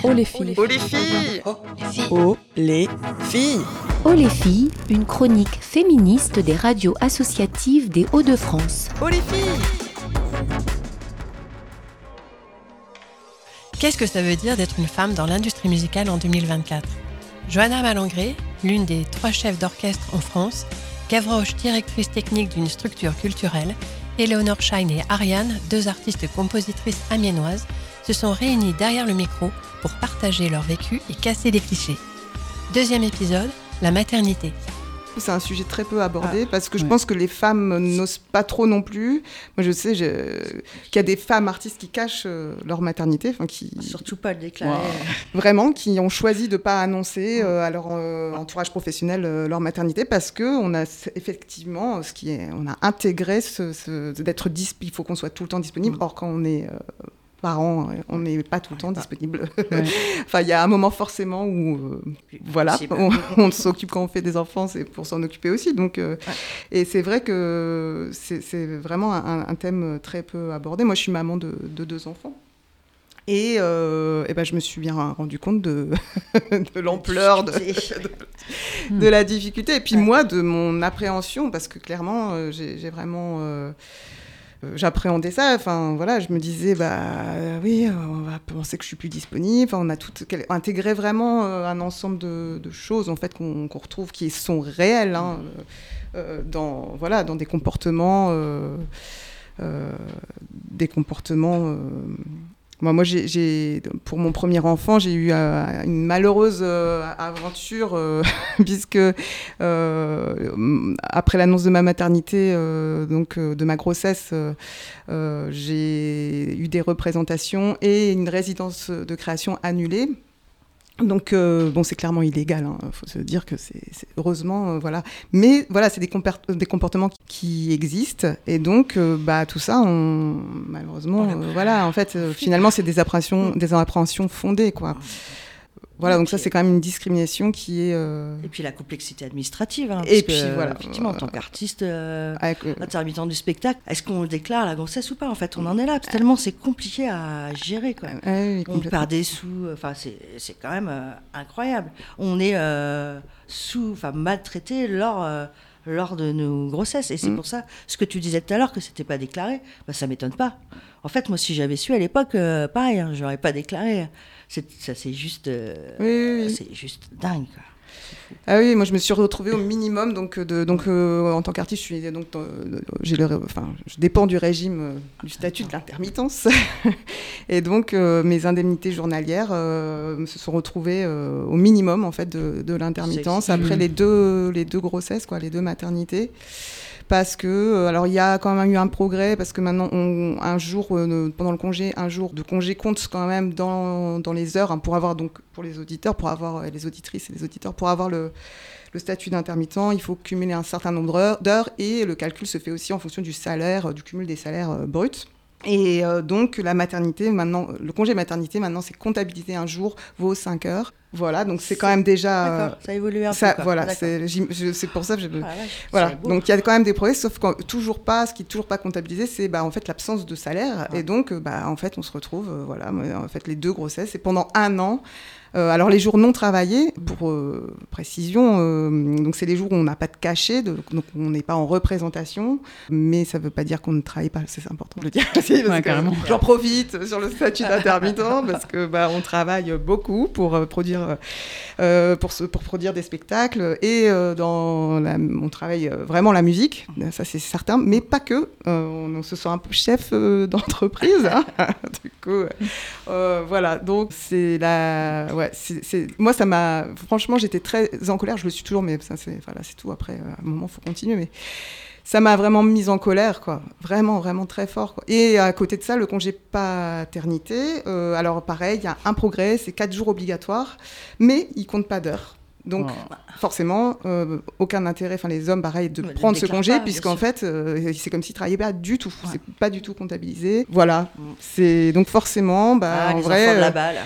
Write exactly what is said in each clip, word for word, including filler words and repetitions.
Oh les filles. Oh les filles. Oh les filles. Oh les filles, une chronique féministe des radios associatives des Hauts-de-France. Oh les filles. Qu'est-ce que ça veut dire d'être une femme dans l'industrie musicale en deux mille vingt-quatre ? Johanna Malangré, l'une des trois chefs d'orchestre en France, Gavroche, directrice technique d'une structure culturelle, Éléonore Schein et Ariane, deux artistes-compositrices amiénoises, se sont réunies derrière le micro pour partager leur vécu et casser des clichés. Deuxième épisode, la maternité. C'est un sujet très peu abordé ah, parce que je ouais. pense que les femmes n'osent pas trop non plus. Moi, je sais je... qu'il y a des femmes artistes qui cachent euh, leur maternité, enfin qui surtout pas le déclarer. Wow. Vraiment, qui ont choisi de pas annoncer euh, à leur euh, entourage professionnel euh, leur maternité parce que on a effectivement ce qui est, on a intégré ce, ce, d'être dis- il faut qu'on soit tout le temps disponible. Or, quand on est euh, parents, on n'est pas tout le temps disponible. Ouais. Enfin, il y a un moment forcément où, euh, voilà, on, on s'occupe quand on fait des enfants, c'est pour s'en occuper aussi. Donc, euh, ouais. Et c'est vrai que c'est, c'est vraiment un, un thème très peu abordé. Moi, je suis maman de, de deux enfants. Et, euh, et ben, je me suis bien rendu compte de, de l'ampleur de, de, de la difficulté. Et puis ouais. moi, de mon appréhension, parce que clairement, euh, j'ai, j'ai vraiment... Euh, j'appréhendais ça, enfin voilà, je me disais bah oui, on va penser que je suis plus disponible, enfin on a tout intégré vraiment euh, un ensemble de, de choses en fait qu'on, qu'on retrouve qui sont réelles hein, euh, dans voilà dans des comportements euh, euh, des comportements euh, Moi, moi j'ai, j'ai, pour mon premier enfant, j'ai eu euh, une malheureuse euh, aventure, euh, puisque euh, après l'annonce de ma maternité, euh, donc euh, de ma grossesse, euh, euh, j'ai eu des représentations et une résidence de création annulée. Donc, euh, bon, c'est clairement illégal, il hein, faut se dire que c'est, c'est heureusement, euh, voilà. Mais voilà, c'est des, compar- des comportements qui, qui existent. Et donc, euh, bah, tout ça, on, malheureusement, euh, voilà, en fait, euh, finalement, c'est des appréhensions, des appréhensions fondées, quoi. Voilà, donc ça, c'est quand même une discrimination qui est... Euh... Et puis la complexité administrative. Hein, et parce puis, que, voilà. Effectivement, en tant qu'artiste, euh, avec, euh... intermittent du spectacle, est-ce qu'on déclare la grossesse ou pas ? En fait, on en est là, tellement c'est compliqué à gérer, quoi. Ah, oui, on perd des sous, enfin, c'est, c'est quand même euh, incroyable. On est euh, sous, enfin, maltraité lors... Euh, lors de nos grossesses. Et c'est mmh. pour ça, ce que tu disais tout à l'heure, que c'était pas déclaré, bah, ça m'étonne pas. En fait, moi, si j'avais su à l'époque, euh, pareil, hein, j'aurais pas déclaré. C'est, ça, c'est juste, euh, oui, oui, oui. c'est juste dingue, quoi. Ah oui, moi je me suis retrouvée au minimum, donc, de, donc euh, en tant qu'artiste, je, suis, donc, euh, j'ai le, enfin, je dépends du régime, euh, du statut de l'intermittence. Et donc euh, mes indemnités journalières euh, se sont retrouvées euh, au minimum en fait, de, de l'intermittence, après les deux, les deux grossesses, quoi, les deux maternités. Parce que, alors il y a quand même eu un progrès, parce que maintenant, on, un jour, euh, pendant le congé, un jour de congé compte quand même dans, dans les heures, hein, pour avoir, donc, pour les auditeurs, pour avoir, euh, les auditrices et les auditeurs, pour avoir le, le statut d'intermittent, il faut cumuler un certain nombre d'heures, et le calcul se fait aussi en fonction du salaire, du cumul des salaires euh, bruts. Et euh, donc, la maternité, maintenant, le congé maternité, maintenant, c'est comptabilisé un jour, vaut cinq heures. Voilà, donc c'est, c'est quand même déjà... D'accord, ça a évolué un ça, peu. Voilà, c'est, je, c'est pour ça que je... Ah, ouais, voilà, donc il y a quand même des progrès, sauf que toujours pas, ce qui n'est toujours pas comptabilisé, c'est bah, en fait l'absence de salaire. Ouais. Et donc, bah, en fait, on se retrouve, euh, voilà, en fait, les deux grossesses, et pendant un an... Euh, alors les jours non travaillés, pour euh, précision, euh, donc c'est les jours où on n'a pas de cachet, de, donc on n'est pas en représentation, mais ça ne veut pas dire qu'on ne travaille pas, c'est important de le dire. Si, parce ouais, que carrément. J'en profite sur le statut d'intermittent parce que bah, on travaille beaucoup pour euh, produire, euh, pour, se, pour produire des spectacles et euh, dans la, on travaille vraiment la musique, ça c'est certain, mais pas que. Euh, on, on se sent un peu chef euh, d'entreprise, hein. Du coup, euh, voilà. Donc c'est la, ouais. C'est, c'est... Moi, ça m'a... Franchement, j'étais très en colère. Je le suis toujours, mais ça, c'est... Voilà, c'est tout. Après, à un moment, il faut continuer. Mais ça m'a vraiment mise en colère, quoi. Vraiment, vraiment très fort, quoi. Et à côté de ça, le congé paternité. Euh, alors, pareil, il y a un progrès. C'est quatre jours obligatoires. Mais il ne compte pas d'heures. Donc, oh. forcément, euh, aucun intérêt, enfin les hommes, pareil, de ouais, prendre ce congé, pas, puisqu'en fait, euh, c'est comme s'ils ne travaillaient pas du tout. Ouais. C'est pas du tout comptabilisé. Voilà. Mm. C'est... Donc, forcément, bah, ah, en les vrai... enfants de là-bas, là.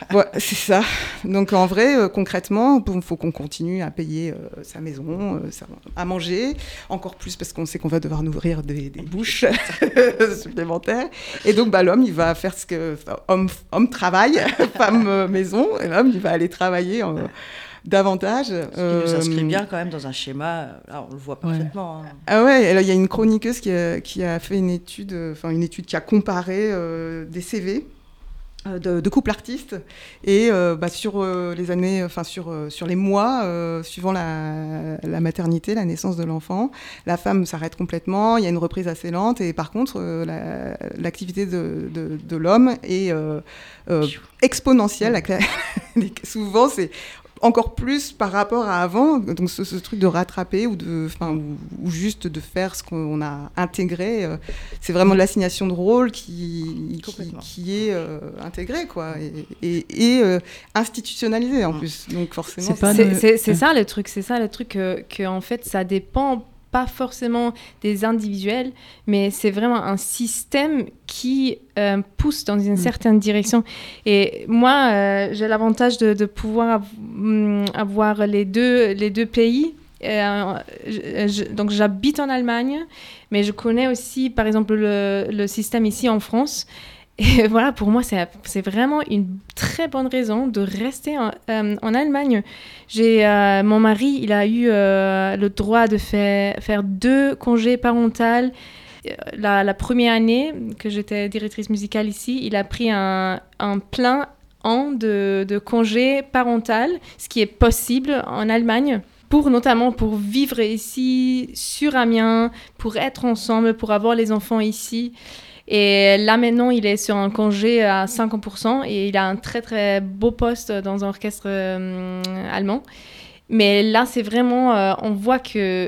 Ouais, c'est ça. Donc en vrai, euh, concrètement, il faut qu'on continue à payer euh, sa maison, euh, sa- à manger, encore plus parce qu'on sait qu'on va devoir nourrir des, des bouches supplémentaires. Et donc bah, l'homme, il va faire ce que... Enfin, homme, homme travaille, femme euh, maison, et l'homme, il va aller travailler euh, davantage. Ce qui euh, nous inscrit bien quand même dans un schéma, là on le voit parfaitement. hein. Ah ouais, et là, il y a une chroniqueuse qui a, qui a fait une étude, euh, enfin une étude qui a comparé euh, des C V euh, de, de couples artistes et euh, bah, sur euh, les années, enfin sur euh, sur les mois euh, suivant la, la maternité, la naissance de l'enfant, la femme s'arrête complètement. Il y a une reprise assez lente et par contre euh, la, l'activité de, de, de l'homme est euh, euh, exponentielle. Avec la- souvent c'est encore plus par rapport à avant, donc ce, ce truc de rattraper ou, de, ou, ou juste de faire ce qu'on a intégré, euh, c'est vraiment de l'assignation de rôle qui, qui, qui est euh, intégrée quoi, et, et, et euh, institutionnalisée en plus. Donc forcément, C'est, pas c'est... de- C'est, c'est, c'est ça le truc, c'est ça le truc que, que en fait ça dépend pas forcément des individuels, mais c'est vraiment un système qui euh, pousse dans une certaine direction. Et moi, euh, j'ai l'avantage de, de pouvoir av- hum, avoir les deux, les deux pays. Euh, je- je- donc j'habite en Allemagne, mais je connais aussi, par exemple, le, le système ici en France. Et voilà, pour moi, c'est, c'est vraiment une très bonne raison de rester en, euh, en Allemagne. J'ai, euh, mon mari, il a eu euh, le droit de faire, faire deux congés parentaux. La, la première année que j'étais directrice musicale ici, il a pris un, un plein an de, de congé parental, ce qui est possible en Allemagne. Pour, notamment pour vivre ici, sur Amiens, pour être ensemble, pour avoir les enfants ici. Et là, maintenant, il est sur un congé à cinquante pour cent et il a un très, très beau poste dans un orchestre euh, allemand. Mais là, c'est vraiment... Euh, on voit que,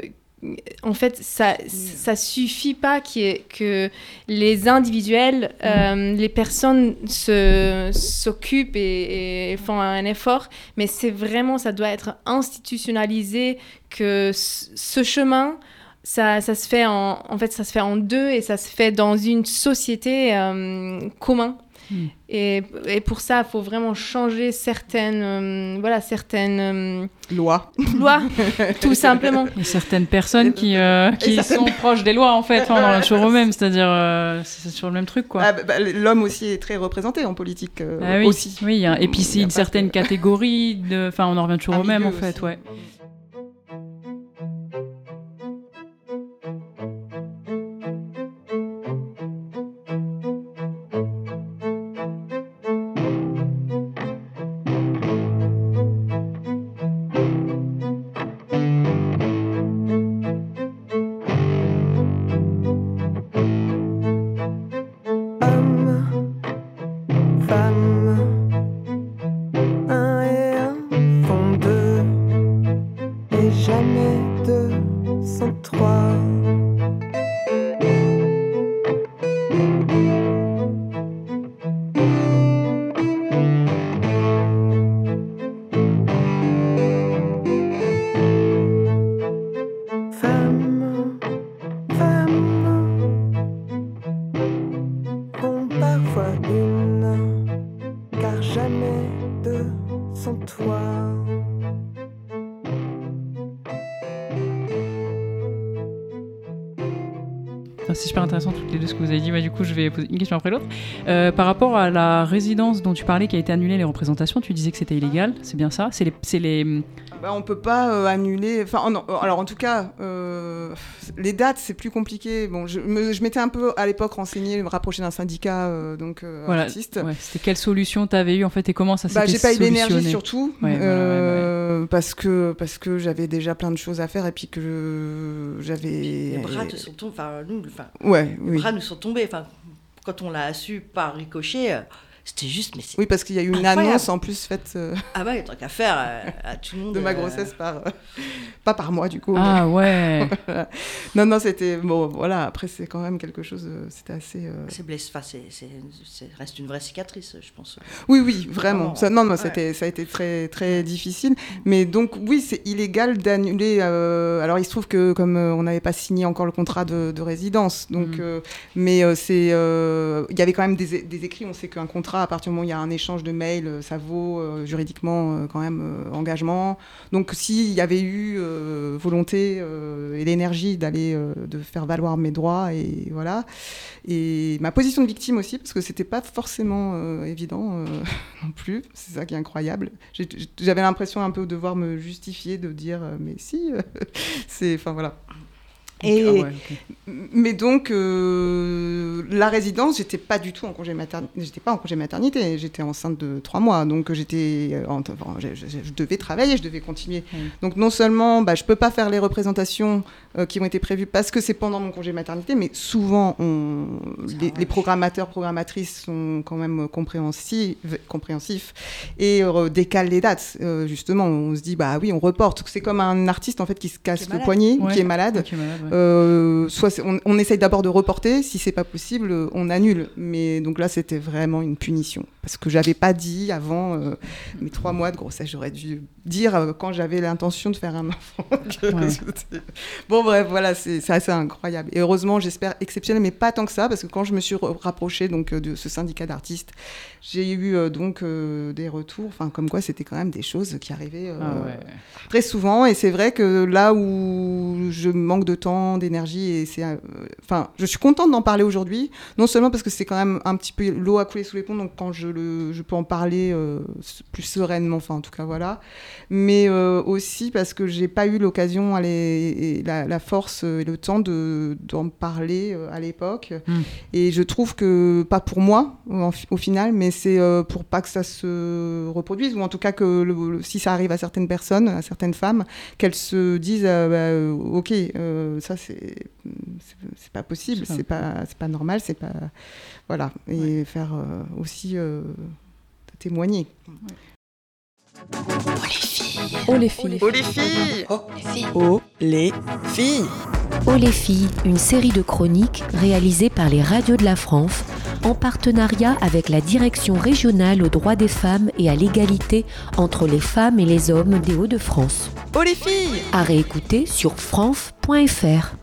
en fait, ça ça suffit pas qu'il y ait- que les individuels, euh, les personnes se, s'occupent et, et font un effort. Mais c'est vraiment... Ça doit être institutionnalisé que c- ce chemin... Ça, ça se fait en, en fait, ça se fait en deux et ça se fait dans une société euh, commune. Mm. Et, et pour ça, il faut vraiment changer certaines, euh, voilà, certaines euh, lois, lois, tout simplement. Il y a certaines personnes qui, euh, qui certaines... sont proches des lois, en fait, on en revient toujours au même, c'est-à-dire euh, c'est sur le même truc, quoi. Ah, bah, bah, l'homme aussi est très représenté en politique, euh, ah, oui. aussi. Oui, y a... et puis c'est une certaine de... catégorie, enfin on en revient toujours Un au même, en aussi. fait, ouais. C'est super intéressant toutes les deux ce que vous avez dit. Bah, du coup, je vais poser une question après l'autre. Euh, par rapport à la résidence dont tu parlais qui a été annulée, les représentations, tu disais que c'était illégal, c'est bien ça? C'est les, c'est les... Bah, on peut pas euh, annuler. Enfin, non, alors en tout cas, euh, les dates c'est plus compliqué. Bon, je, me, je m'étais un peu à l'époque renseignée, me rapprocher d'un syndicat, euh, donc euh, voilà. artiste. Ouais. C'était quelle solution t'avais eu en fait et comment ça s'était bah, j'ai pas eu solutionné? l'énergie surtout, ouais, euh, ouais, ouais. parce que parce que j'avais déjà plein de choses à faire et puis que je, j'avais. Les bras te sont tombés. Enfin, nous, enfin, ouais, les oui. bras nous sont tombés. Enfin, quand on l'a su par ricochet. Euh, C'était juste, mais c'est oui, parce qu'il y a eu une incroyable. annonce en plus faite. Euh, ah bah, il y a tant qu'à faire euh, à tout le monde. De ma grossesse euh... par, euh, pas par moi du coup. Ah mais... ouais. voilà. Non non, c'était bon, voilà. Après c'est quand même quelque chose. Euh, c'était assez. Euh... C'est blessé. Enfin, c'est, c'est, c'est reste une vraie cicatrice, je pense. Oui oui, vraiment. vraiment ça, non non, ouais. c'était ça a été très très difficile. Mais donc oui, c'est illégal d'annuler. Euh, alors il se trouve que comme euh, on n'avait pas signé encore le contrat de, de résidence, donc mmh. euh, mais euh, c'est il euh, y avait quand même des, des écrits. On sait qu'un contrat contrat, à partir du moment où il y a un échange de mails, euh, ça vaut euh, juridiquement euh, quand même euh, engagement. Donc s'il y avait eu euh, volonté euh, et l'énergie d'aller euh, de faire valoir mes droits, et voilà. Et ma position de victime aussi, parce que c'était pas forcément euh, évident euh, non plus. C'est ça qui est incroyable. J'ai, j'avais l'impression un peu de devoir me justifier, de dire euh, mais si, euh, c'est, enfin voilà. Et, ah ouais, okay. Mais donc, euh, la résidence, j'étais pas du tout en congé maternité. J'étais pas en congé maternité. J'étais enceinte de trois mois, donc j'étais, en, enfin, je, je, je devais travailler, je devais continuer. Mmh. Donc non seulement, bah, je peux pas faire les représentations euh, qui ont été prévues parce que c'est pendant mon congé maternité, mais souvent, on, les, les programmateurs, programmatrices sont quand même compréhensifs, compréhensifs et euh, décalent les dates. Euh, justement, on se dit bah oui, on reporte. C'est comme un artiste en fait qui se casse le poignet, ouais. qui est malade. Qui est malade ouais. Euh, soit on, on essaye d'abord de reporter, si c'est pas possible, on annule. Mais donc là, c'était vraiment une punition parce que j'avais pas dit avant euh, mes trois mois de grossesse. J'aurais dû dire euh, quand j'avais l'intention de faire un enfant. Ouais. Bon bref, voilà, c'est, c'est assez incroyable. Et heureusement, j'espère exceptionnel, mais pas tant que ça, parce que quand je me suis rapprochée donc de ce syndicat d'artistes, j'ai eu euh, donc euh, des retours, enfin comme quoi c'était quand même des choses qui arrivaient euh, ah ouais. très souvent. Et c'est vrai que là où je manque de temps, d'énergie, et c'est, enfin, euh, je suis contente d'en parler aujourd'hui, non seulement parce que c'est quand même un petit peu l'eau à couler sous les ponts, donc quand je le, je peux en parler euh, plus sereinement, enfin en tout cas voilà, mais euh, aussi parce que j'ai pas eu l'occasion, et la, la force et le temps de d'en parler euh, à l'époque, mmh. et je trouve que pas pour moi en, au final, mais c'est euh, pour pas que ça se reproduise, ou en tout cas que le, le, si ça arrive à certaines personnes, à certaines femmes, qu'elles se disent euh, bah, ok, euh, ça c'est, c'est c'est pas possible, c'est, c'est pas c'est pas normal, c'est pas voilà, et ouais. faire euh, aussi euh, témoigner. Ouais. Oh les filles, oh les filles, oh les filles, oh les filles, oh les filles, oh les filles, une série de chroniques réalisées par les radios de la France en partenariat avec la Direction régionale aux droits des femmes et à l'égalité entre les femmes et les hommes des Hauts-de-France. Oh les filles, à réécouter sur france point f r.